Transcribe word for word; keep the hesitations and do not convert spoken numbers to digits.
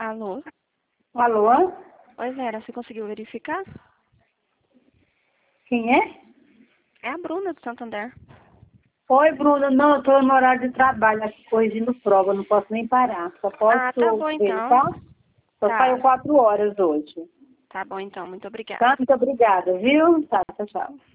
Alô? Alô? Oi, Vera, você conseguiu verificar? Quem é? É a Bruna do Santander. Oi, Bruna. Não, eu estou no horário de trabalho, aqui corrigindo prova, não posso nem parar. Só posso Ah, tá bom ver, então. tá? Só Tá. saiu quatro horas hoje. Tá bom então, muito obrigada. Tá? Muito obrigada, viu? Tá, tchau, tchau.